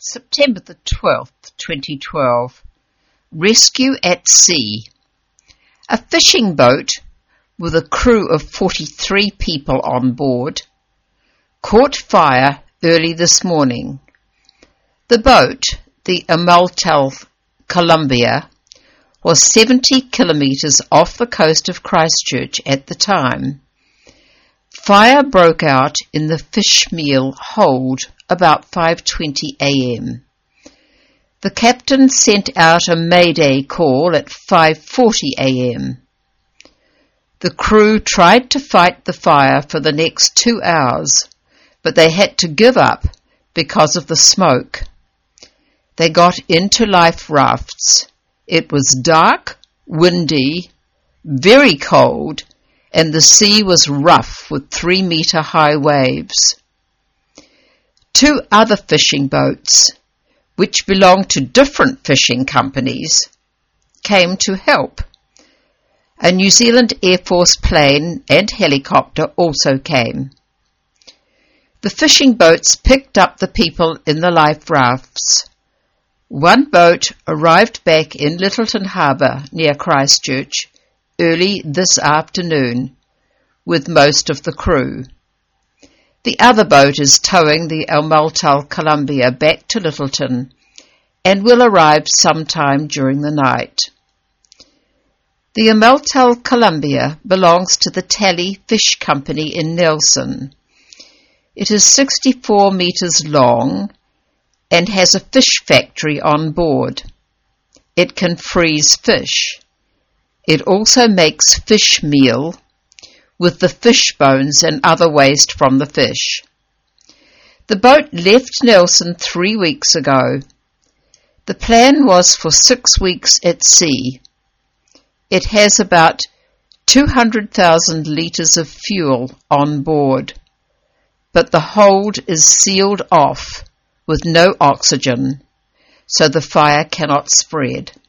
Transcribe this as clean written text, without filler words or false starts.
September the 12th, 2012. Rescue at sea. A fishing boat with a crew of 43 people on board caught fire early this morning. The boat, the Amaltel Columbia, was 70 kilometres off the coast of Christchurch at the time. Fire broke out in the fishmeal hold about 5:20 a.m. The captain sent out a mayday call at 5:40 a.m. The crew tried to fight the fire for the next 2 hours, but they had to give up because of the smoke. They got into life rafts. It was dark, windy, very cold, and the sea was rough with 3-metre high waves. 2 other fishing boats, which belonged to different fishing companies, came to help. A New Zealand Air Force plane and helicopter also came. The fishing boats picked up the people in the life rafts. One boat arrived back in Lyttelton Harbour near Christchurch early this afternoon with most of the crew. The other boat is towing the Amaltel Columbia back to Lyttelton and will arrive sometime during the night. The Amaltel Columbia belongs to the Tally Fish Company in Nelson. It is 64 metres long and has a fish factory on board. It can freeze fish. It also makes fish meal with the fish bones and other waste from the fish. The boat left Nelson 3 weeks ago. The plan was for 6 weeks at sea. It has about 200,000 litres of fuel on board, but the hold is sealed off with no oxygen, so the fire cannot spread.